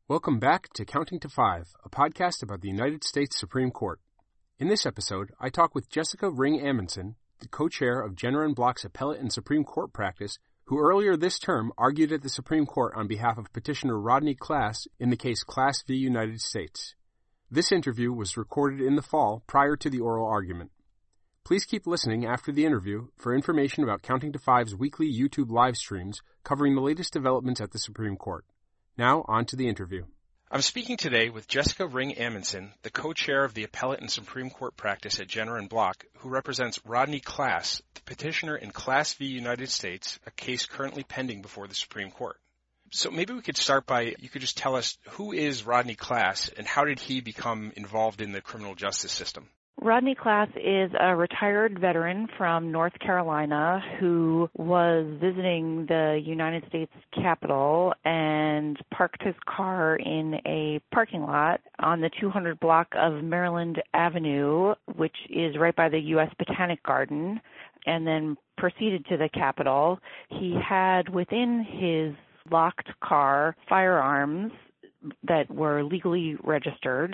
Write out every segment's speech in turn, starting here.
Welcome back to Counting to Five, a podcast about the United States Supreme Court. In this episode, I talk with Jessica Ring Amundson, the co-chair of Jenner & Block's Appellate and Supreme Court practice, who earlier this term argued at the Supreme Court on behalf of petitioner Rodney Class in the case Class v. United States. This interview was recorded in the fall prior to the oral argument. Please keep listening after the interview for information about Counting to Five's weekly YouTube live streams covering the latest developments at the Supreme Court. Now, on to the interview. I'm speaking today with Jessica Ring Amundson, the co-chair of the Appellate and Supreme Court practice at Jenner & Block, who represents Rodney Class, the petitioner in Class v. United States, a case currently pending before the Supreme Court. So maybe we could start by, you could just tell us, who is Rodney Class and how did he become involved in the criminal justice system? Rodney Class is a retired veteran from North Carolina who was visiting the United States Capitol and parked his car in a parking lot on the 200 block of Maryland Avenue, which is right by the U.S. Botanic Garden, and then proceeded to the Capitol. He had within his locked car firearms that were legally registered,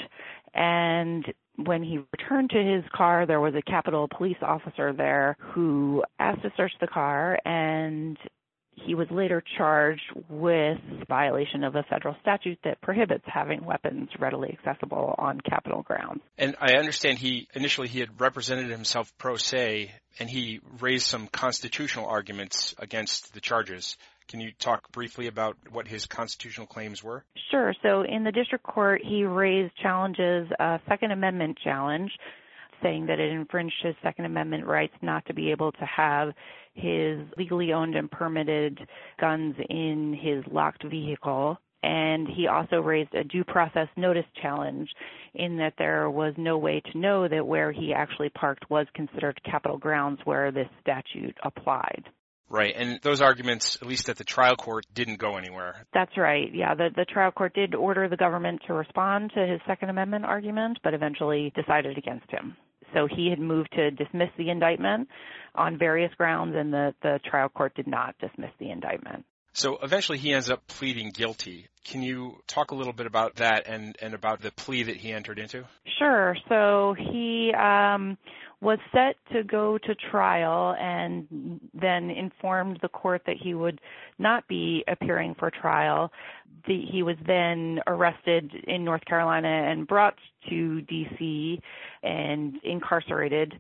and when he returned to his car, there was a Capitol police officer there who asked to search the car, and he was later charged with violation of a federal statute that prohibits having weapons readily accessible on Capitol grounds. And I understand he had represented himself pro se, and he raised some constitutional arguments against the charges. Can you talk briefly about what his constitutional claims were? Sure. So in the district court, he raised challenges, a Second Amendment challenge, saying that it infringed his Second Amendment rights not to be able to have his legally owned and permitted guns in his locked vehicle. And he also raised a due process notice challenge in that there was no way to know that where he actually parked was considered Capitol grounds where this statute applied. Right, and those arguments, at least at the trial court, didn't go anywhere. That's right, yeah. The trial court did order the government to respond to his Second Amendment argument, but eventually decided against him. So he had moved to dismiss the indictment on various grounds, and the trial court did not dismiss the indictment. So eventually he ends up pleading guilty. Can you talk a little bit about that and about the plea that he entered into? Sure. So he was set to go to trial and then informed the court that he would not be appearing for trial. He was then arrested in North Carolina and brought to D.C. and incarcerated.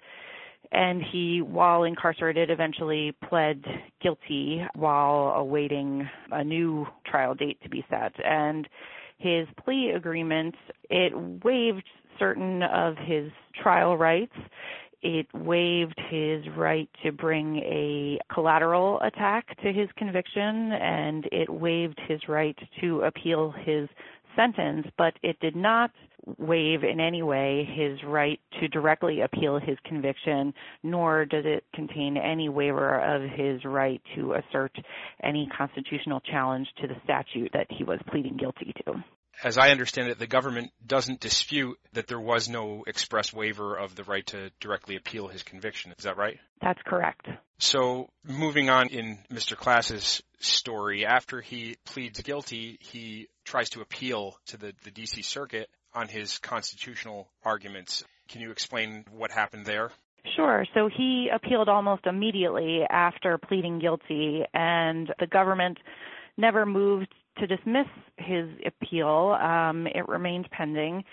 And he, while incarcerated, eventually pled guilty while awaiting a new trial date to be set. And his plea agreement, it waived certain of his trial rights. It waived his right to bring a collateral attack to his conviction, and it waived his right to appeal his sentence, but it did not waive in any way his right to directly appeal his conviction, nor does it contain any waiver of his right to assert any constitutional challenge to the statute that he was pleading guilty to. As I understand it, the government doesn't dispute that there was no express waiver of the right to directly appeal his conviction. Is that right? That's correct. So moving on in Mr. Class's story, after he pleads guilty, he tries to appeal to the D.C. Circuit on his constitutional arguments. Can you explain what happened there? Sure. So he appealed almost immediately after pleading guilty, and the government never moved to dismiss his appeal. It remained pending.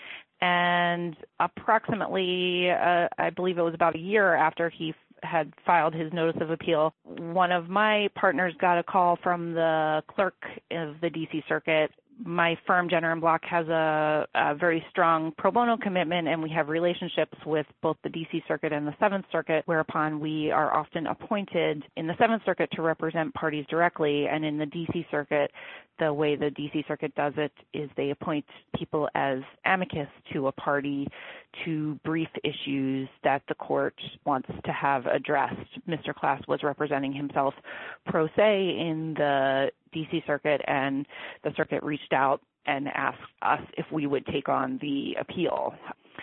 And approximately, I believe it was about a year after he had filed his notice of appeal, one of my partners got a call from the clerk of the D.C. Circuit. My firm, Jenner & Block, has a very strong pro bono commitment, and we have relationships with both the D.C. Circuit and the Seventh Circuit, whereupon we are often appointed in the Seventh Circuit to represent parties directly, and in the D.C. Circuit, the way the D.C. Circuit does it is they appoint people as amicus to a party to brief issues that the court wants to have addressed. Mr. Class was representing himself pro se in the D.C. Circuit, and the circuit reached out and asked us if we would take on the appeal.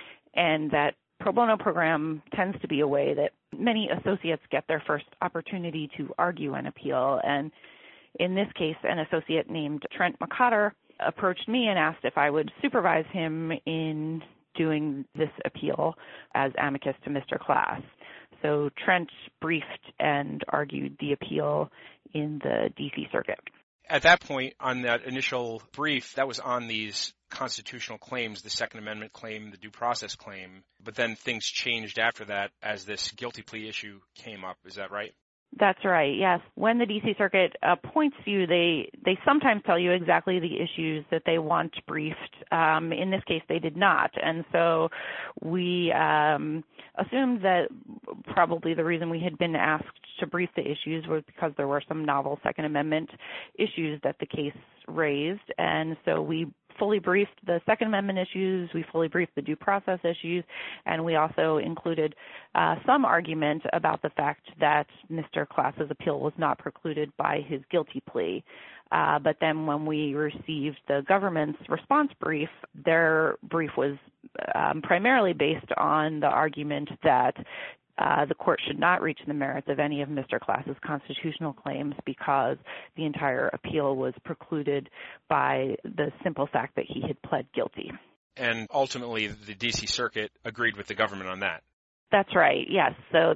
And that pro bono program tends to be a way that many associates get their first opportunity to argue an appeal. And in this case, an associate named Trent McCotter approached me and asked if I would supervise him in doing this appeal as amicus to Mr. Klass. So Trent briefed and argued the appeal in the D.C. Circuit. At that point, on that initial brief, that was on these constitutional claims, the Second Amendment claim, the due process claim, but then things changed after that as this guilty plea issue came up. Is that right? That's right, yes. When the D.C. Circuit appoints you, they sometimes tell you exactly the issues that they want briefed. In this case, they did not. And so we assumed that probably the reason we had been asked to brief the issues was because there were some novel Second Amendment issues that the case raised. And so we fully briefed the Second Amendment issues, we fully briefed the due process issues, and we also included some argument about the fact that Mr. Klass's appeal was not precluded by his guilty plea. But then when we received the government's response brief, their brief was primarily based on the argument that the court should not reach the merits of any of Mr. Klass's constitutional claims because the entire appeal was precluded by the simple fact that he had pled guilty. And ultimately, the D.C. Circuit agreed with the government on that. That's right, yes. So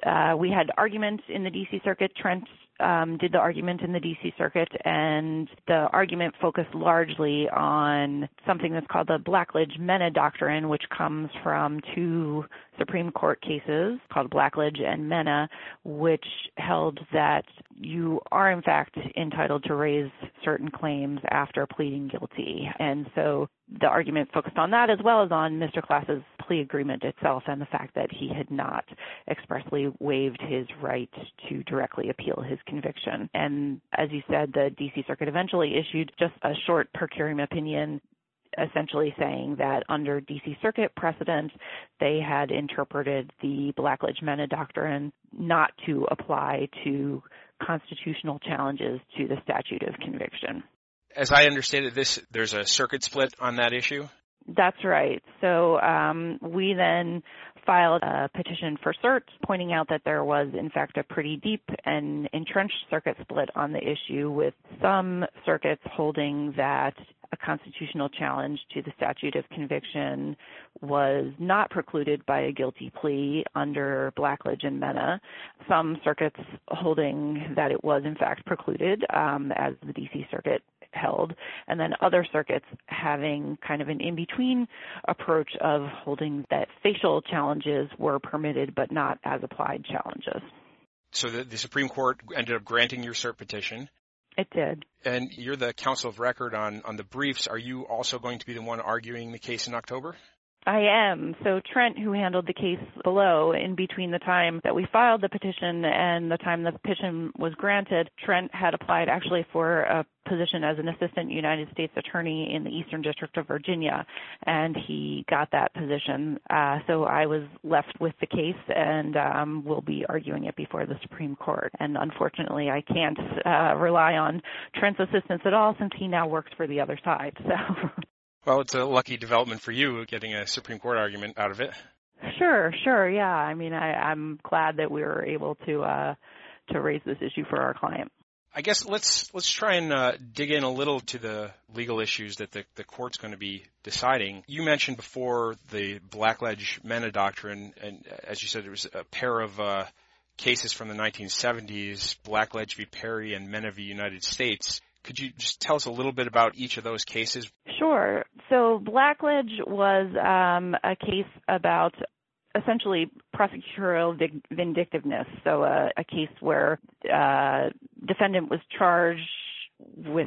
we had argument in the D.C. Circuit. Trent did the argument in the D.C. Circuit, and the argument focused largely on something that's called the Blackledge-Mena Doctrine, which comes from two Supreme Court cases called Blackledge and Mena, which held that you are, in fact, entitled to raise certain claims after pleading guilty. And so the argument focused on that as well as on Mr. Klass's plea agreement itself and the fact that he had not expressly waived his right to directly appeal his conviction. And as you said, the D.C. Circuit eventually issued just a short per curiam opinion essentially saying that under D.C. Circuit precedent, they had interpreted the Blackledge-Mena Doctrine not to apply to constitutional challenges to the statute of conviction. As I understand it, there's a circuit split on that issue? That's right. So we then filed a petition for cert, pointing out that there was, in fact, a pretty deep and entrenched circuit split on the issue, with some circuits holding that a constitutional challenge to the statute of conviction was not precluded by a guilty plea under Blackledge and Mena. Some circuits holding that it was, in fact, precluded, as the D.C. Circuit held, and then other circuits having kind of an in-between approach of holding that facial challenges were permitted but not as applied challenges. So the Supreme Court ended up granting your cert petition. It did. And you're the counsel of record on the briefs. Are you also going to be the one arguing the case in October? I am. So Trent, who handled the case below, in between the time that we filed the petition and the time the petition was granted, Trent had applied actually for a position as an assistant United States attorney in the Eastern District of Virginia, and he got that position. So I was left with the case and will be arguing it before the Supreme Court. And unfortunately, I can't rely on Trent's assistance at all since he now works for the other side. So. Well, it's a lucky development for you getting a Supreme Court argument out of it. Sure, yeah. I mean, I'm glad that we were able to raise this issue for our client. I guess let's try and dig in a little to the legal issues that the court's going to be deciding. You mentioned before the Blackledge-Mena Doctrine, and as you said, there was a pair of cases from the 1970s, Blackledge v. Perry and Mena v. United States. Could you just tell us a little bit about each of those cases? Sure. So Blackledge was a case about essentially prosecutorial vindictiveness. So a case where defendant was charged with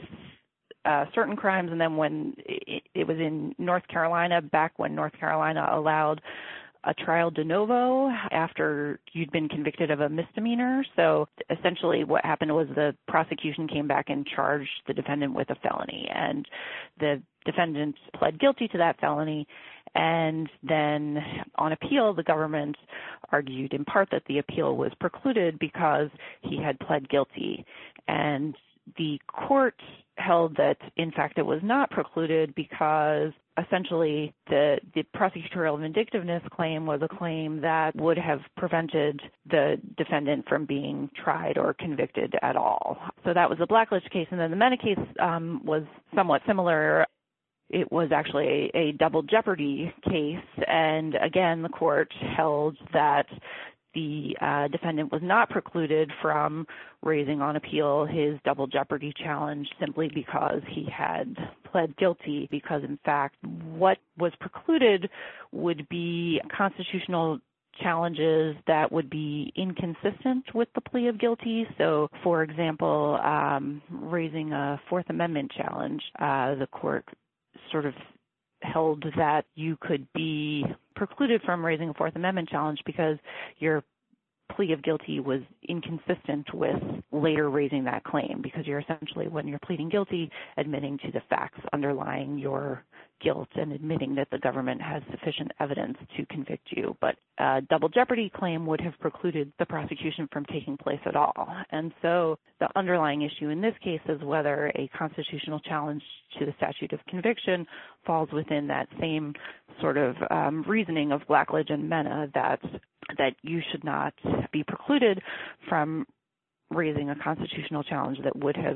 certain crimes, and then when it was in North Carolina, back when North Carolina allowed a trial de novo after you'd been convicted of a misdemeanor. So essentially what happened was the prosecution came back and charged the defendant with a felony, and the defendant pled guilty to that felony. And then on appeal, the government argued in part that the appeal was precluded because he had pled guilty. And the court held that, in fact, it was not precluded because essentially the prosecutorial vindictiveness claim was a claim that would have prevented the defendant from being tried or convicted at all. So that was the Blackledge case. And then the Mena case was somewhat similar. It was actually a double jeopardy case. And again, the court held that the defendant was not precluded from raising on appeal his double jeopardy challenge simply because he had pled guilty, because in fact what was precluded would be constitutional challenges that would be inconsistent with the plea of guilty. So, for example, raising a Fourth Amendment challenge, the court sort of held that you could be precluded from raising a Fourth Amendment challenge because your plea of guilty was inconsistent with later raising that claim, because you're essentially, when you're pleading guilty, admitting to the facts underlying your guilt and admitting that the government has sufficient evidence to convict you. But a double jeopardy claim would have precluded the prosecution from taking place at all. And so the underlying issue in this case is whether a constitutional challenge to the statute of conviction falls within that same sort of reasoning of Blackledge and Mena that you should not be precluded from raising a constitutional challenge that would have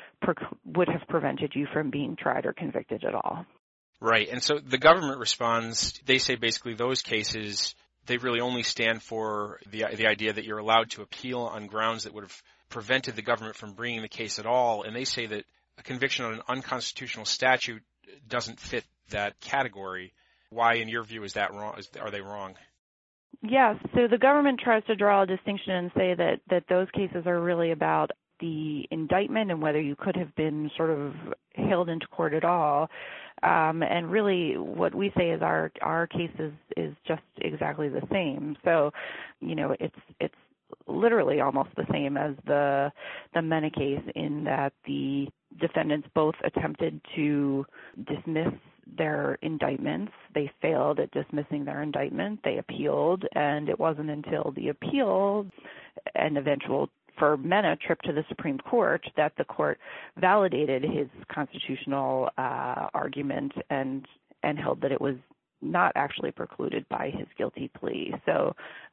prevented you from being tried or convicted at all. Right. And so the government responds, they say basically those cases, they really only stand for the idea that you're allowed to appeal on grounds that would have prevented the government from bringing the case at all. And they say that a conviction on an unconstitutional statute doesn't fit that category. Why, in your view, is that wrong? Are they wrong? Yes. So the government tries to draw a distinction and say that those cases are really about the indictment and whether you could have been sort of hailed into court at all. And really what we say is our case is just exactly the same. So, it's literally almost the same as the Mena case in that the defendants both attempted to dismiss their indictments. They failed at dismissing their indictment. They appealed, and it wasn't until the appeal and eventual, for Mena, trip to the Supreme Court that the court validated his constitutional argument and held that it was not actually precluded by his guilty plea. So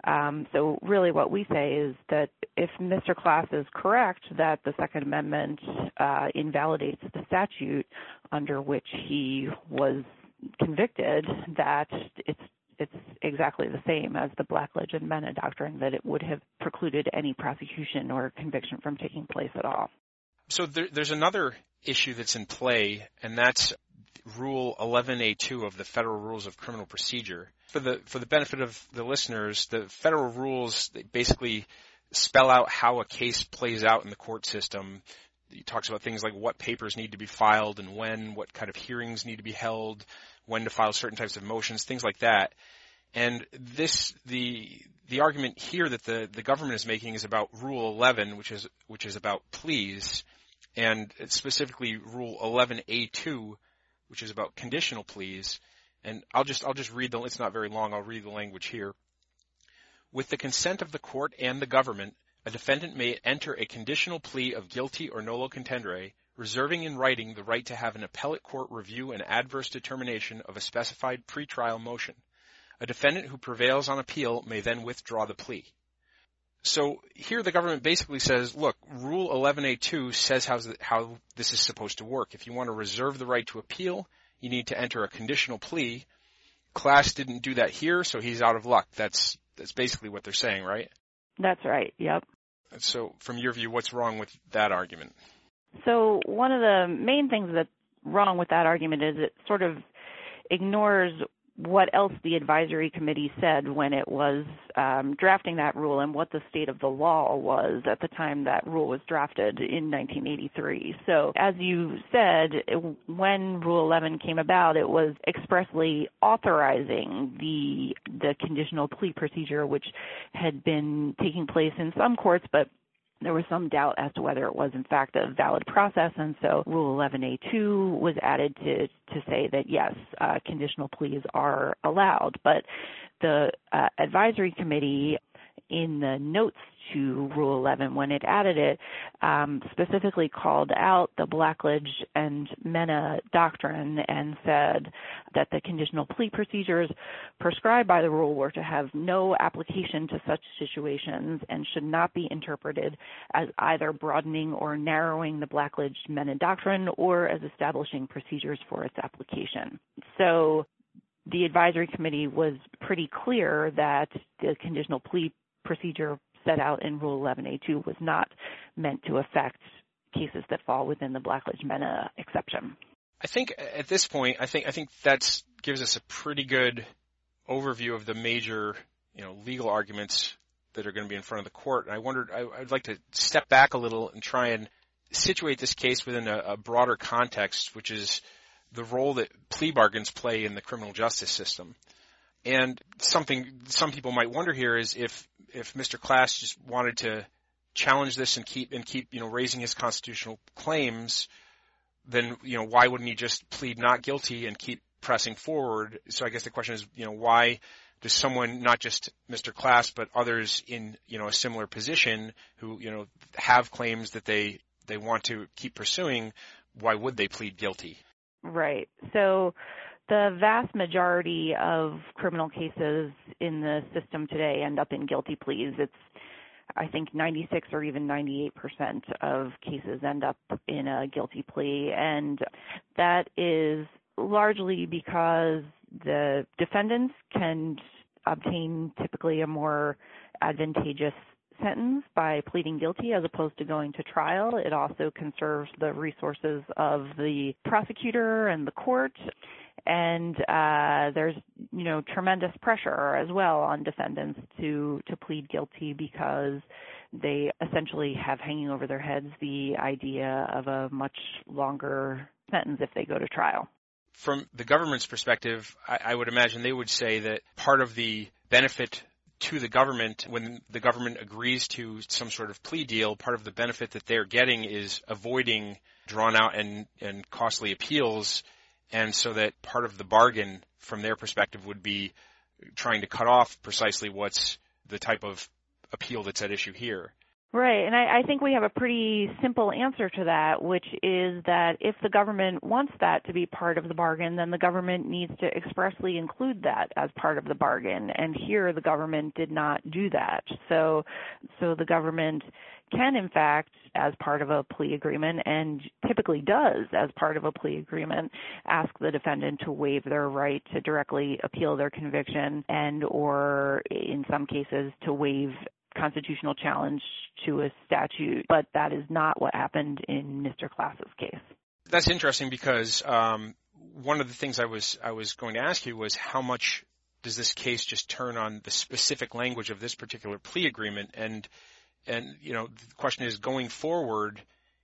really what we say is that if Mr. Klass is correct that the Second Amendment invalidates the statute under which he was convicted, that it's exactly the same as the Blackledge and Mena doctrine, that it would have precluded any prosecution or conviction from taking place at all. So there's another issue that's in play, and that's Rule 11A2 of the Federal Rules of Criminal Procedure. For the benefit of the listeners, the federal rules, they basically spell out how a case plays out in the court system. It talks about things like what papers need to be filed and when, what kind of hearings need to be held, when to file certain types of motions, things like that. And the argument here that the government is making is about Rule 11, which is about pleas, and specifically Rule 11A2, which is about conditional pleas. And I'll just read it's not very long. I'll read the language here. With the consent of the court and the government, a defendant may enter a conditional plea of guilty or nolo contendere, reserving in writing the right to have an appellate court review an adverse determination of a specified pretrial motion. A defendant who prevails on appeal may then withdraw the plea. So here the government basically says, look, Rule 11A2 says how this is supposed to work. If you want to reserve the right to appeal, you need to enter a conditional plea. Klass didn't do that here, so he's out of luck. That's basically what they're saying, right? That's right, yep. So from your view, what's wrong with that argument? So one of the main things that's wrong with that argument is it sort of ignores what else the advisory committee said when it was drafting that rule and what the state of the law was at the time that rule was drafted in 1983. So as you said, when Rule 11 came about, it was expressly authorizing the conditional plea procedure, which had been taking place in some courts, but there was some doubt as to whether it was in fact a valid process, and so Rule 11A2 was added to say that yes, conditional pleas are allowed. But the advisory committee in the notes to Rule 11, when it added it, specifically called out the Blackledge and Mena doctrine and said that the conditional plea procedures prescribed by the rule were to have no application to such situations and should not be interpreted as either broadening or narrowing the Blackledge-Mena doctrine or as establishing procedures for its application. So the advisory committee was pretty clear that the conditional plea procedure set out in Rule 11A2 was not meant to affect cases that fall within the Blackledge-Mena exception. I think at this point, I think that gives us a pretty good overview of the major, legal arguments that are going to be in front of the court. And I wondered, I'd like to step back a little and try and situate this case within a broader context, which is the role that plea bargains play in the criminal justice system. And something some people might wonder here is if Mr. Klass just wanted to challenge this and keep raising his constitutional claims, then why wouldn't he just plead not guilty and keep pressing forward? So I guess the question is, why does someone, not just Mr. Klass, but others in a similar position who have claims that they want to keep pursuing, why would they plead guilty? Right. So the vast majority of criminal cases in the system today end up in guilty pleas. It's, I think, 96 or even 98% of cases end up in a guilty plea, and that is largely because the defendants can obtain typically a more advantageous sentence by pleading guilty as opposed to going to trial. It also conserves the resources of the prosecutor and the court. And there's, tremendous pressure as well on defendants to plead guilty because they essentially have hanging over their heads the idea of a much longer sentence if they go to trial. From the government's perspective, I would imagine they would say that part of the benefit to the government when the government agrees to some sort of plea deal, part of the benefit that they're getting is avoiding drawn out and costly appeals. And so that part of the bargain from their perspective would be trying to cut off precisely what's the type of appeal that's at issue here. Right, and I think we have a pretty simple answer to that, which is that if the government wants that to be part of the bargain, then the government needs to expressly include that as part of the bargain. And here the government did not do that. So the government can, in fact, as part of a plea agreement, and typically does as part of a plea agreement, ask the defendant to waive their right to directly appeal their conviction and or, in some cases, to waive constitutional challenge to a statute, but that is not what happened in Mr. Klass's case. That's interesting because one of the things I was going to ask you was how much does this case just turn on the specific language of this particular plea agreement? And the question is, going forward,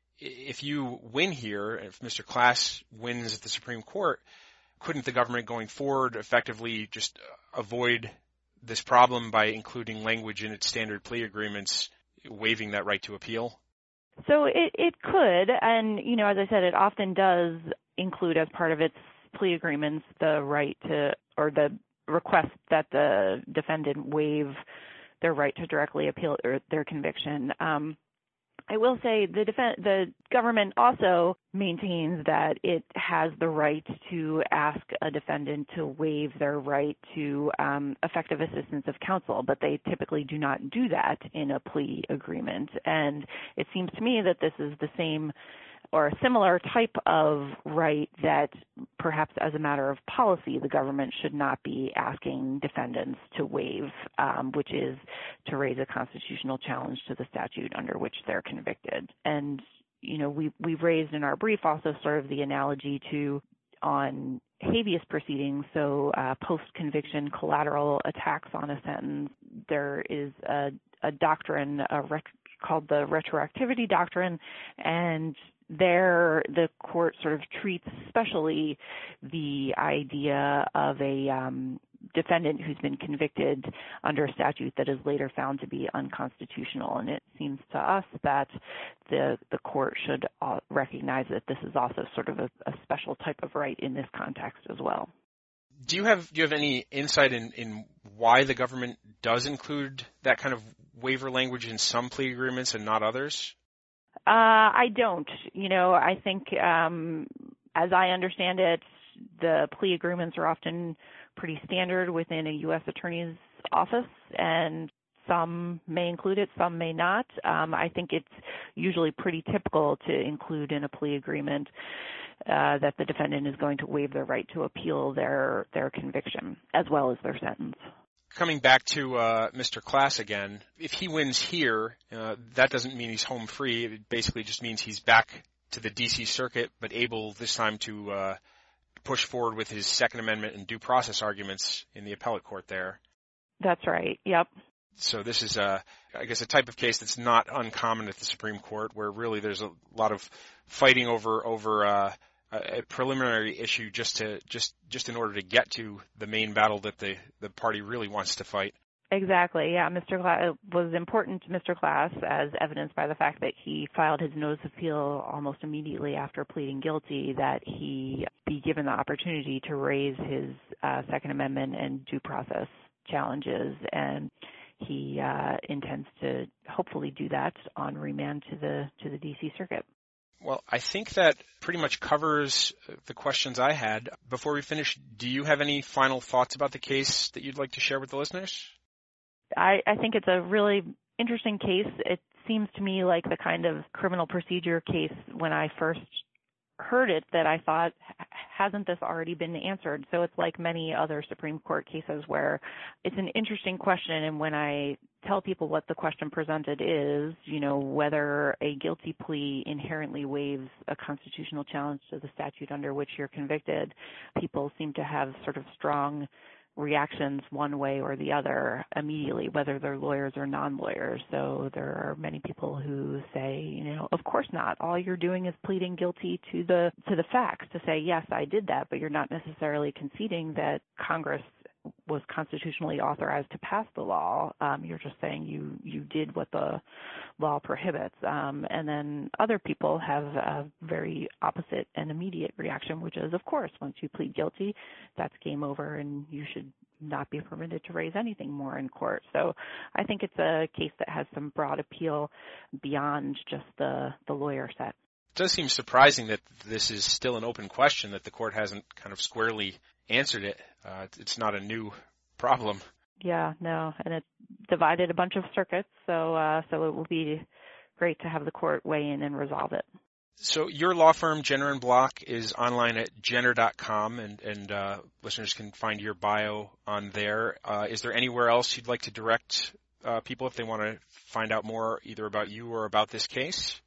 if you win here, if Mr. Klass wins at the Supreme Court, couldn't the government going forward effectively just avoid this problem by including language in its standard plea agreements, waiving that right to appeal? So it could, and, as I said, it often does include as part of its plea agreements the right to, or the request that the defendant waive their right to directly appeal their conviction. I will say the government also maintains that it has the right to ask a defendant to waive their right to effective assistance of counsel, but they typically do not do that in a plea agreement. And it seems to me that this is the same or a similar type of right that perhaps as a matter of policy the government should not be asking defendants to waive, which is to raise a constitutional challenge to the statute under which they're convicted. And, we've raised in our brief also sort of the analogy to on habeas proceedings, so post-conviction collateral attacks on a sentence. There is a doctrine called the retroactivity doctrine, and there the court sort of treats especially the idea of a defendant who's been convicted under a statute that is later found to be unconstitutional. And it seems to us that the court should recognize that this is also sort of a special type of right in this context as well. Do you have any insight in why the government does include that kind of waiver language in some plea agreements and not others? I don't. I think, as I understand it, the plea agreements are often pretty standard within a U.S. Attorney's office, and some may include it, some may not. I think it's usually pretty typical to include in a plea agreement that the defendant is going to waive their right to appeal their conviction as well as their sentence. Coming back to Mr. Klass again, if he wins here, that doesn't mean he's home free. It basically just means he's back to the D.C. Circuit, but able this time to push forward with his Second Amendment and due process arguments in the appellate court there. That's right. Yep. So this is, I guess, a type of case that's not uncommon at the Supreme Court, where really there's a lot of fighting over a preliminary issue just in order to get to the main battle that the party really wants to fight. Exactly. Yeah, Mr. Klass was important to Mr. Klass, as evidenced by the fact that he filed his notice of appeal almost immediately after pleading guilty, that he be given the opportunity to raise his Second Amendment and due process challenges, and he intends to hopefully do that on remand to the D.C. Circuit. Well, I think that pretty much covers the questions I had. Before we finish, do you have any final thoughts about the case that you'd like to share with the listeners? I think it's a really interesting case. It seems to me like the kind of criminal procedure case when I first heard it that I thought, hasn't this already been answered? So it's like many other Supreme Court cases where it's an interesting question, and when I tell people what the question presented is, whether a guilty plea inherently waives a constitutional challenge to the statute under which you're convicted, people seem to have sort of strong reactions one way or the other immediately, whether they're lawyers or non-lawyers. So there are many people who say, of course not. All you're doing is pleading guilty to the facts, to say, yes, I did that, but you're not necessarily conceding that Congress was constitutionally authorized to pass the law. You're just saying you did what the law prohibits. And then other people have a very opposite and immediate reaction, which is, of course, once you plead guilty, that's game over and you should not be permitted to raise anything more in court. So I think it's a case that has some broad appeal beyond just the lawyer set. It does seem surprising that this is still an open question, that the court hasn't kind of squarely answered it. It's not a new problem. Yeah, no, and it divided a bunch of circuits, so it will be great to have the court weigh in and resolve it. So your law firm, Jenner & Block, is online at jenner.com, and listeners can find your bio on there. Is there anywhere else you'd like to direct people if they want to find out more either about you or about this case?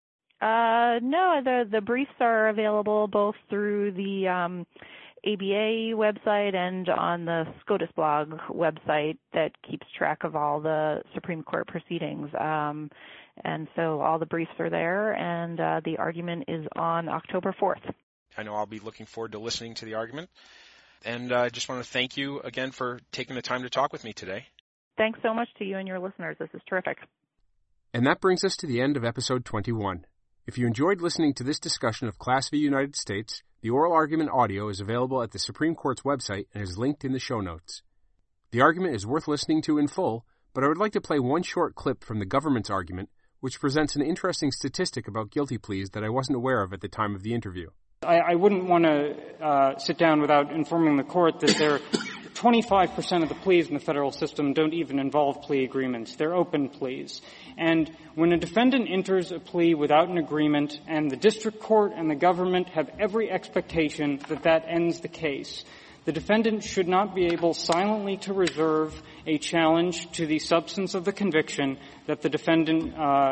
No, the briefs are available both through the ABA website and on the SCOTUS blog website that keeps track of all the Supreme Court proceedings. And so all the briefs are there, and the argument is on October 4th. I know I'll be looking forward to listening to the argument. And I just want to thank you again for taking the time to talk with me today. Thanks so much to you and your listeners. This is terrific. And that brings us to the end of episode 21. If you enjoyed listening to this discussion of Klass v. United States, the oral argument audio is available at the Supreme Court's website and is linked in the show notes. The argument is worth listening to in full, but I would like to play one short clip from the government's argument, which presents an interesting statistic about guilty pleas that I wasn't aware of at the time of the interview. I wouldn't want to sit down without informing the court that there 25% of the pleas in the federal system don't even involve plea agreements. They're open pleas. And when a defendant enters a plea without an agreement, and the district court and the government have every expectation that that ends the case, the defendant should not be able silently to reserve a challenge to the substance of the conviction that the defendant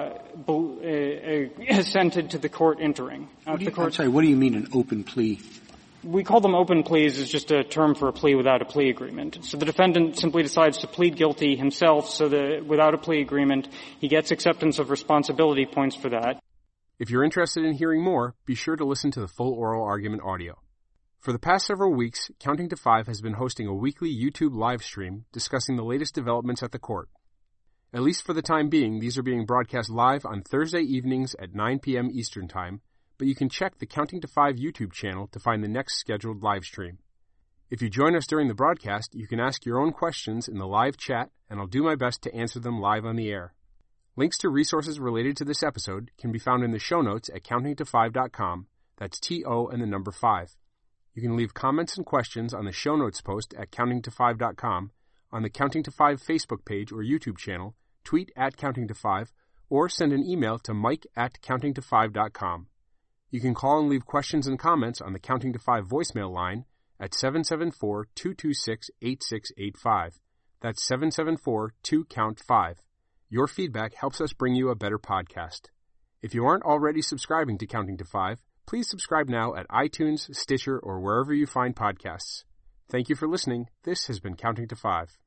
assented to the court entering. I'm sorry, what do you mean an open plea? We call them open pleas. It's just a term for a plea without a plea agreement. So the defendant simply decides to plead guilty himself, so that without a plea agreement, he gets acceptance of responsibility points for that. If you're interested in hearing more, be sure to listen to the full oral argument audio. For the past several weeks, Counting to Five has been hosting a weekly YouTube live stream discussing the latest developments at the court. At least for the time being, these are being broadcast live on Thursday evenings at 9 p.m. Eastern Time, but you can check the Counting to Five YouTube channel to find the next scheduled live stream. If you join us during the broadcast, you can ask your own questions in the live chat, and I'll do my best to answer them live on the air. Links to resources related to this episode can be found in the show notes at countingto5.com. That's TO and the number 5. You can leave comments and questions on the show notes post at countingto5.com, on the Counting to 5 Facebook page or YouTube channel, tweet at countingto5, or send an email to mike@countingto5.com. You can call and leave questions and comments on the Counting to 5 voicemail line at 774-226-8685. That's 774-2-COUNT-5. Your feedback helps us bring you a better podcast. If you aren't already subscribing to Counting to 5, please subscribe now at iTunes, Stitcher, or wherever you find podcasts. Thank you for listening. This has been Counting to 5.